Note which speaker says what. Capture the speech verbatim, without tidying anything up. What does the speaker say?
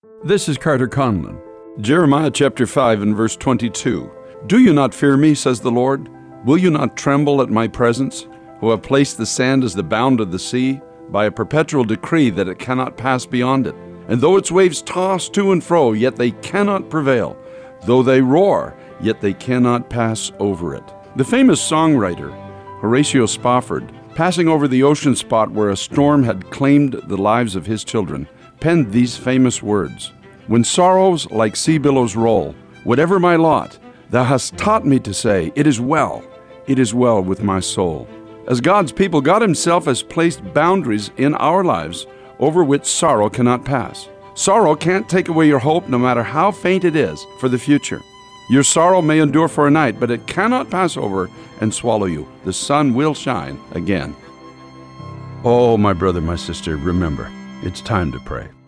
Speaker 1: This is Carter Conlon. Jeremiah chapter five and verse twenty-two. Do you not fear me, says the Lord? Will you not tremble at my presence, who have placed the sand as the bound of the sea, by a perpetual decree that it cannot pass beyond it? And though its waves toss to and fro, yet they cannot prevail. Though they roar, yet they cannot pass over it. The famous songwriter, Horatio Spafford, passing over the ocean spot where a storm had claimed the lives of his children, penned these famous words: When sorrows like sea billows roll, whatever my lot, thou hast taught me to say, it is well, it is well with my soul. As God's people, God himself has placed boundaries in our lives over which sorrow cannot pass. Sorrow can't take away your hope, no matter how faint it is, for the future. Your sorrow may endure for a night, but it cannot pass over and swallow you. The sun will shine again. Oh, my brother, my sister, remember, it's time to pray.